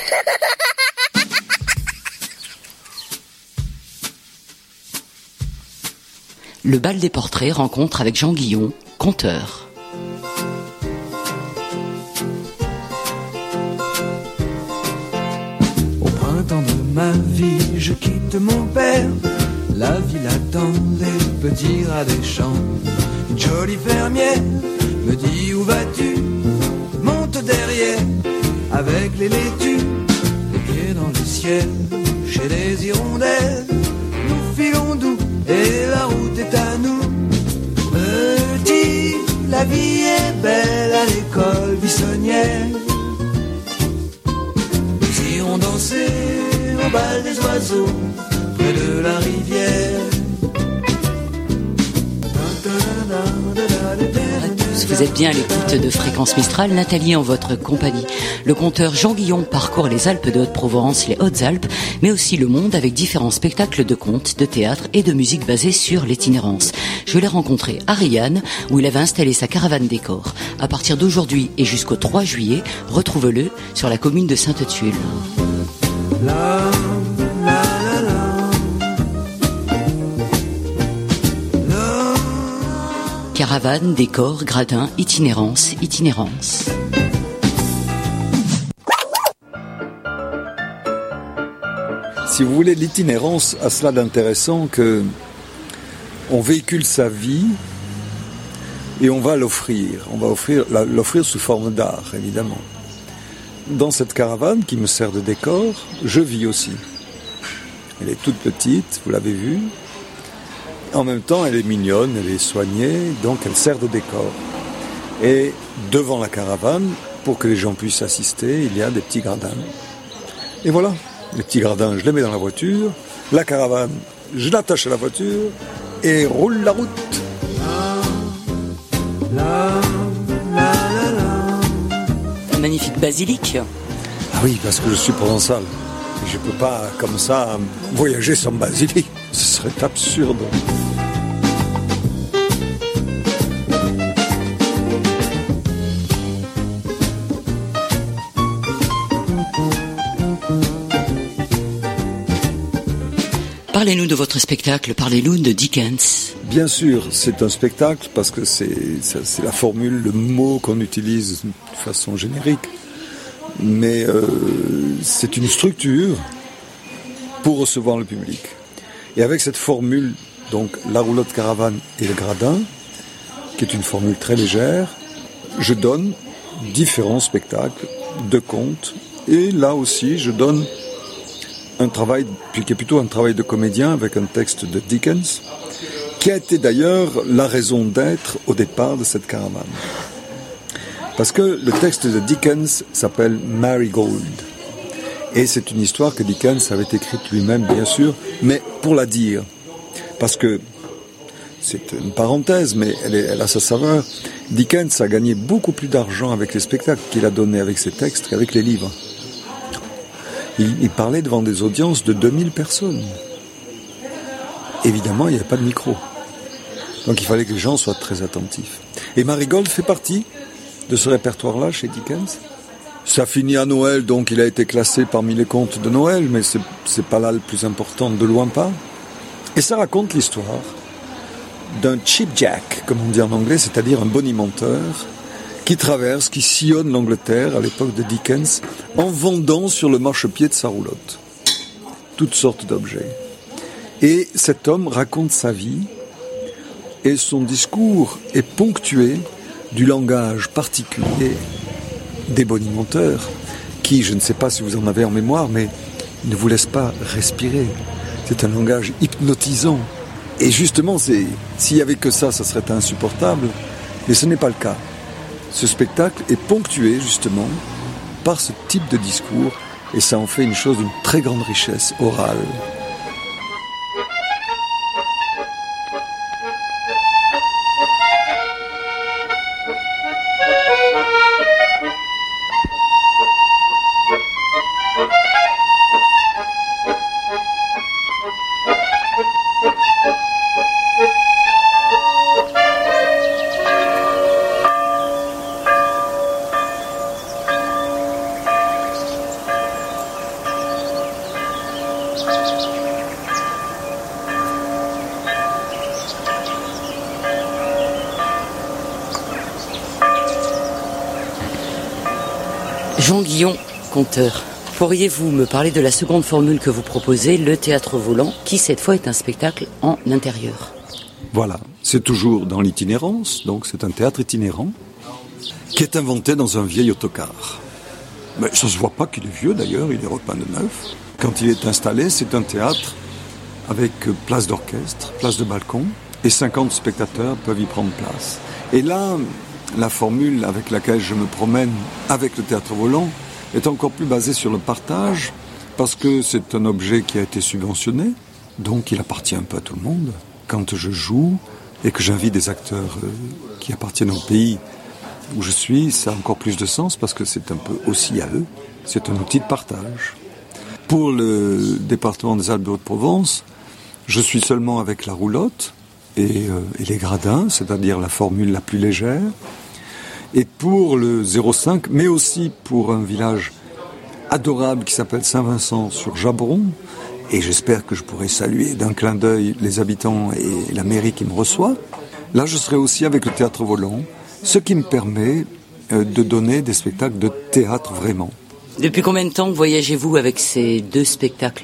Le bal des portraits, rencontre avec Jean Guillon, conteur. Au printemps de ma vie, je quitte mon père. La ville attend les petits rats des champs. Une jolie fermière me dit où vas-tu? Monte derrière avec les laitues, les pieds dans le ciel, chez les hirondelles. Nous filons doux et la route est à nous. Petit, la vie est belle à l'école buissonnière. Nous irons danser au bal des oiseaux près de la rivière. Vous êtes bien à l'écoute de Fréquence Mistral, Nathalie en votre compagnie. Le conteur Jean Guillon parcourt les Alpes de Haute-Provence, les Hautes-Alpes, mais aussi le monde avec différents spectacles de contes, de théâtre et de musique basés sur l'itinérance. Je l'ai rencontré à Rianne, où il avait installé sa caravane décor. À partir d'aujourd'hui et jusqu'au 3 juillet, retrouve-le sur la commune de Sainte-Tulle. Caravane, décor, gradin, itinérance. Si vous voulez, l'itinérance a cela d'intéressant que on véhicule sa vie et on va l'offrir. On va l'offrir sous forme d'art, évidemment. Dans cette caravane qui me sert de décor, je vis aussi. Elle est toute petite, vous l'avez vue. En même temps, elle est mignonne, elle est soignée, donc elle sert de décor. Et devant la caravane, pour que les gens puissent assister, il y a des petits gradins. Et voilà, les petits gradins, je les mets dans la voiture. La caravane, je l'attache à la voiture et roule la route. Un magnifique basilic. Ah oui, parce que je suis provençal. Je ne peux pas, comme ça, voyager sans basilic. Ce serait absurde. Parlez-nous de votre spectacle, parlez-nous de Dickens. Bien sûr, c'est un spectacle parce que c'est la formule, le mot qu'on utilise de façon générique. Mais c'est une structure pour recevoir le public. Et avec cette formule, donc la roulotte caravane et le gradin, qui est une formule très légère, je donne différents spectacles de contes. Et là aussi, je donne un travail, qui est plutôt un travail de comédien avec un texte de Dickens, qui a été d'ailleurs la raison d'être au départ de cette caravane. Parce que le texte de Dickens s'appelle Marigold. Et c'est une histoire que Dickens avait écrite lui-même, bien sûr, mais pour la dire. Parce que, c'est une parenthèse, mais elle a sa saveur. Dickens a gagné beaucoup plus d'argent avec les spectacles qu'il a donnés avec ses textes qu'avec les livres. Il parlait devant des audiences de 2000 personnes. Évidemment, il n'y avait pas de micro. Donc il fallait que les gens soient très attentifs. Et Marigold fait partie de ce répertoire-là chez Dickens. Ça finit à Noël, donc il a été classé parmi les contes de Noël, mais c'est pas là le plus important, de loin pas. Et ça raconte l'histoire d'un cheapjack, comme on dit en anglais, c'est-à-dire un bonimenteur, qui sillonne l'Angleterre à l'époque de Dickens, en vendant sur le marchepied de sa roulotte toutes sortes d'objets. Et cet homme raconte sa vie, et son discours est ponctué du langage particulier des bonimenteurs, qui, je ne sais pas si vous en avez en mémoire, mais ne vous laisse pas respirer. C'est un langage hypnotisant. Et justement, s'il n'y avait que ça, ça serait insupportable. Mais ce n'est pas le cas. Ce spectacle est ponctué, justement, par ce type de discours, et ça en fait une chose d'une très grande richesse orale. Jean Guillon, conteur. Pourriez-vous me parler de la seconde formule que vous proposez, le théâtre volant, qui cette fois est un spectacle en intérieur? Voilà, c'est toujours dans l'itinérance, donc c'est un théâtre itinérant, qui est inventé dans un vieil autocar. Mais ça se voit pas qu'il est vieux d'ailleurs, il est repeint de neuf. Quand il est installé, c'est un théâtre avec place d'orchestre, place de balcon, et 50 spectateurs peuvent y prendre place. Et là, la formule avec laquelle je me promène avec le théâtre volant est encore plus basée sur le partage, parce que c'est un objet qui a été subventionné, donc il appartient un peu à tout le monde. Quand je joue et que j'invite des acteurs qui appartiennent au pays où je suis, ça a encore plus de sens parce que c'est un peu aussi à eux. C'est un outil de partage. Pour le département des Alpes-de-Haute-Provence, je suis seulement avec la roulotte et les gradins, c'est-à-dire la formule la plus légère. Et pour le 05, mais aussi pour un village adorable qui s'appelle Saint-Vincent sur Jabron, et j'espère que je pourrai saluer d'un clin d'œil les habitants et la mairie qui me reçoit. Là, je serai aussi avec le théâtre volant, ce qui me permet de donner des spectacles de théâtre vraiment. Depuis combien de temps voyagez-vous avec ces deux spectacles?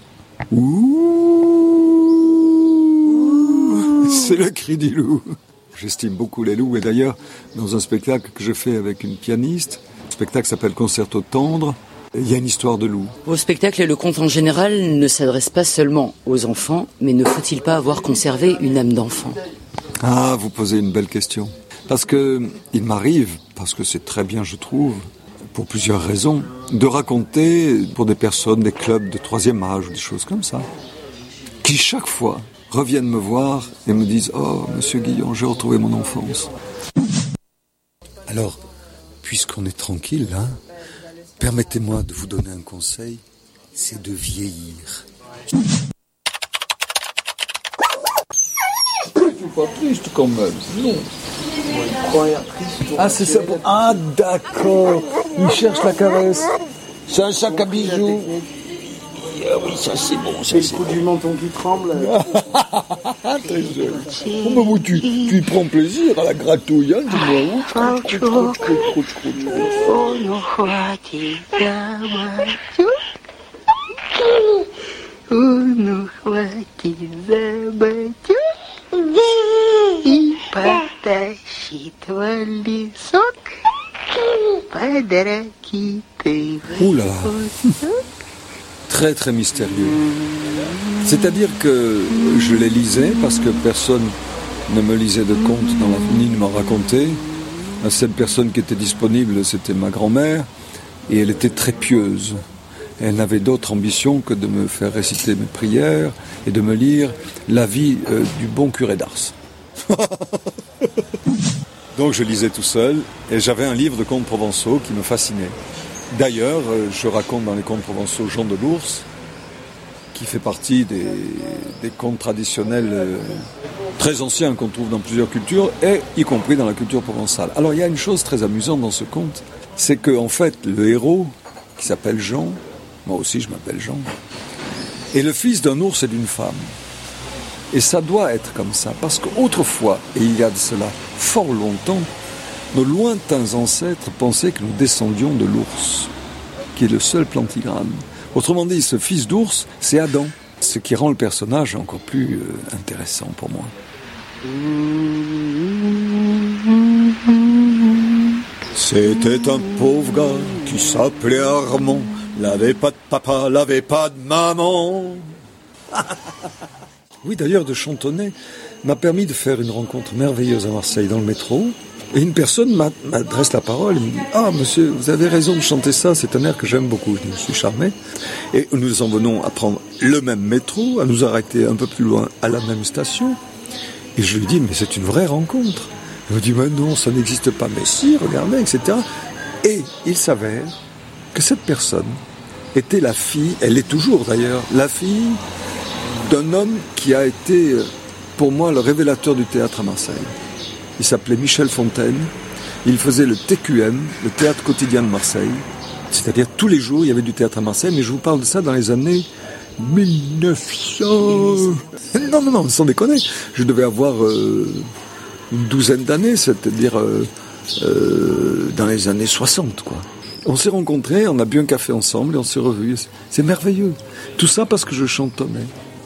Ouh, c'est le cri du loup. J'estime beaucoup les loups, et d'ailleurs, dans un spectacle que je fais avec une pianiste, le spectacle s'appelle Concerto tendre, il y a une histoire de loup. Vos spectacles et le conte en général ne s'adressent pas seulement aux enfants, mais ne faut-il pas avoir conservé une âme d'enfant? Ah, vous posez une belle question. Parce que il m'arrive, parce que c'est très bien je trouve, pour plusieurs raisons, de raconter pour des personnes, des clubs de 3e âge ou des choses comme ça, qui chaque fois reviennent me voir et me disent « Oh, monsieur Guillon, j'ai retrouvé mon enfance. » Alors, puisqu'on est tranquille là, permettez-moi de vous donner un conseil, c'est de vieillir. C'est pas triste quand même, non. Ah, c'est ça. Ah, d'accord. Il cherche la caresse. C'est un sac à bijoux. Ah oui, ça c'est bon. C'est le coup du menton qui tremble. Très joli. Oh, mais tu y prends plaisir à la gratouille, hein, dis-moi. Oula. Très très mystérieux. C'est-à-dire que je les lisais parce que personne ne me lisait de contes ni ne m'en racontait. La seule personne qui était disponible, c'était ma grand-mère, et elle était très pieuse. Elle n'avait d'autre ambition que de me faire réciter mes prières et de me lire la vie du bon curé d'Ars. Donc je lisais tout seul et j'avais un livre de contes provençaux qui me fascinait. D'ailleurs, je raconte dans les contes provençaux Jean de l'Ours, qui fait partie des contes traditionnels très anciens qu'on trouve dans plusieurs cultures, et y compris dans la culture provençale. Alors il y a une chose très amusante dans ce conte, c'est que en fait le héros, qui s'appelle Jean, moi aussi je m'appelle Jean, est le fils d'un ours et d'une femme. Et ça doit être comme ça, parce qu'autrefois, et il y a de cela fort longtemps, nos lointains ancêtres pensaient que nous descendions de l'ours, qui est le seul plantigrade. Autrement dit, ce fils d'ours, c'est Adam, ce qui rend le personnage encore plus intéressant pour moi. C'était un pauvre gars qui s'appelait Armand, l'avait pas de papa, l'avait pas de maman. Oui, d'ailleurs, de chantonner m'a permis de faire une rencontre merveilleuse à Marseille dans le métro. Et une personne m'adresse la parole et me dit « Ah, monsieur, vous avez raison de chanter ça, c'est un air que j'aime beaucoup. » Je suis charmé. Et nous en venons à prendre le même métro, à nous arrêter un peu plus loin à la même station. Et je lui dis « Mais c'est une vraie rencontre. » Il me dit « Mais non, ça n'existe pas. » « Mais si, regardez, etc. » Et il s'avère que cette personne était la fille, elle est toujours d'ailleurs, la fille d'un homme qui a été, pour moi, le révélateur du théâtre à Marseille. Il s'appelait Michel Fontaine. Il faisait le TQM, le Théâtre Quotidien de Marseille. C'est-à-dire tous les jours, il y avait du théâtre à Marseille. Mais je vous parle de ça dans les années 1900... Non, sans déconner. Je devais avoir une douzaine d'années, c'est-à-dire dans les années 60, quoi. On s'est rencontrés, on a bu un café ensemble et on s'est revus. C'est merveilleux. Tout ça parce que je chantonnais.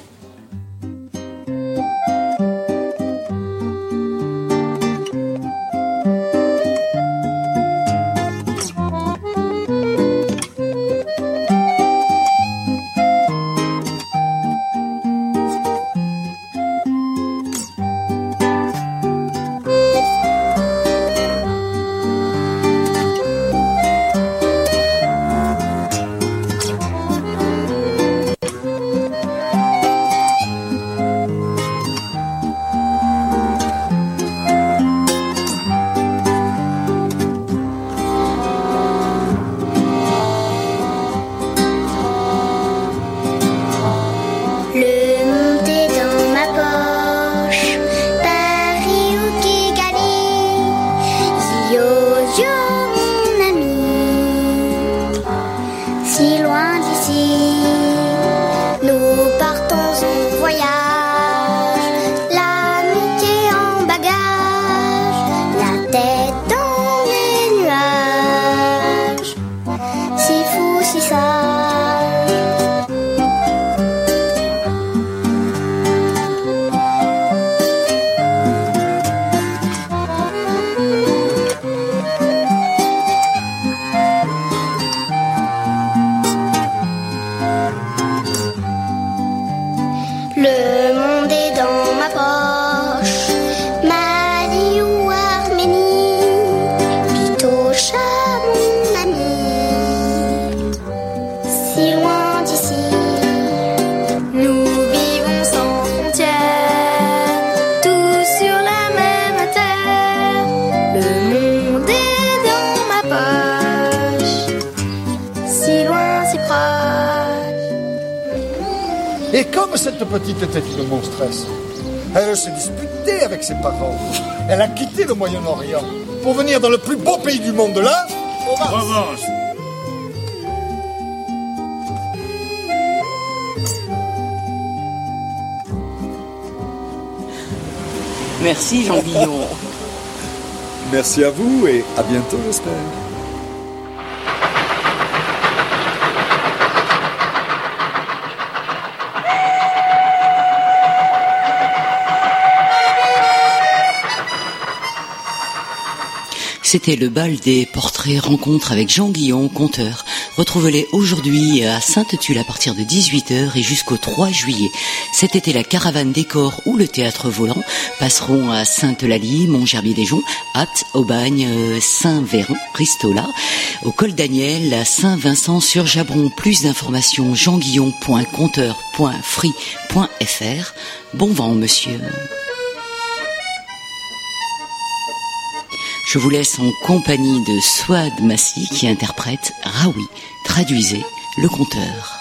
Et comme cette petite était une monstresse, elle s'est disputée avec ses parents. Elle a quitté le Moyen-Orient pour venir dans le plus beau pays du monde, là, Provence. Merci Jean Guillon. Merci à vous et à bientôt, j'espère. C'était le bal des portraits rencontres avec Jean Guillon, conteur. Retrouvez-les aujourd'hui à Sainte-Tulle à partir de 18h et jusqu'au 3 juillet. Cet été, la caravane décor ou le théâtre volant passeront à Sainte-Eulalie, Montgerbier-des-Joncs, Apt, Aubagne, Saint-Véran, Ristola, au Col Daniel, à Saint-Vincent-sur-Jabron. Plus d'informations, jeanguillon.conteur.free.fr. Bon vent, monsieur. Je vous laisse en compagnie de Souad Massi qui interprète Raoui. Traduisez le conteur.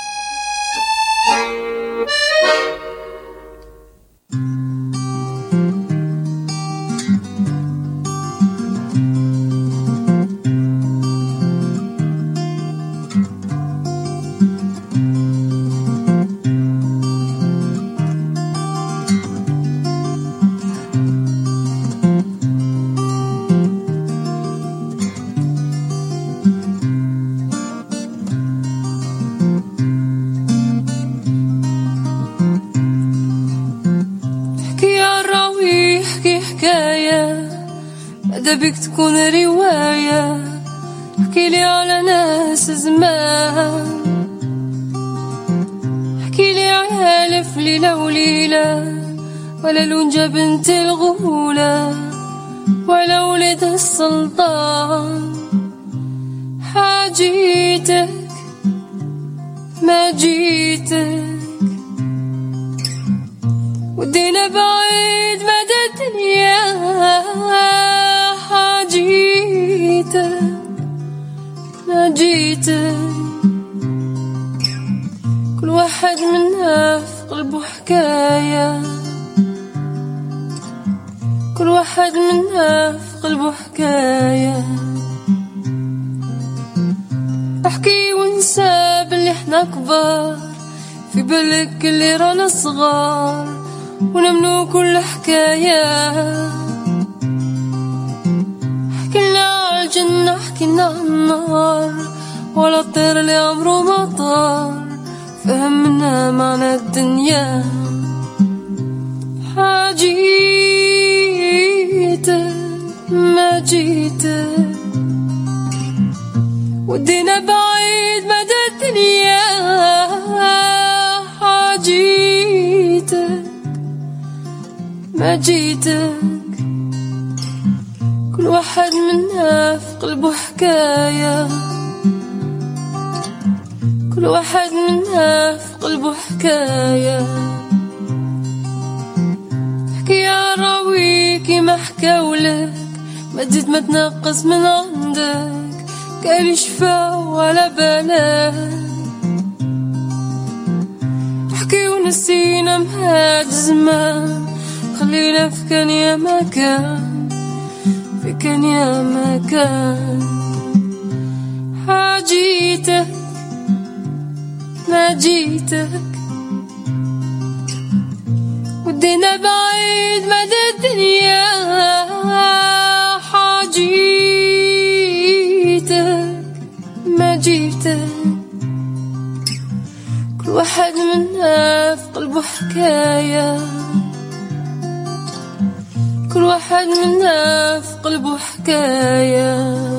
بك تكون رواية احكي لي على ناس زمان احكي لي على ألف ليلة وليلة ولا لونجة بنت الغولة ولا ولد السلطان حاجيتك ما جيتك ودينا بعيد مدى الدنيا حاجيتك ما جيتك كل واحد منا في قلبه حكاية كل واحد منا في قلبه حكاية احكي وانسى باللي احنا كبار في بالك اللي رانا صغار ونمنو كل حكاية. حكينا عالجنة حكينا عالنار ولا الطير اللي عمره ما طار فهمنا معنى الدنيا. حاجيتك ما جيتك ودينا بعيد مدى الدنيا. حاجيتك ما جيتك كل واحد منا في قلبه حكاية. كل واحد منا في قلبه حكاية. حكاية راويكي ما حكاولك ما تزيد ما تنقص من عندك كان شفا ولا بالك. حكي ونسينا مهاد زمان خلينا في كان يا مكان في كان يا مكان. حاجيتك ما جيتك ودينا بعيد مدى الدنيا. حاجيتك ما جيتك كل واحد منا في قلبه حكاية. كل واحد منا في قلبه حكاية.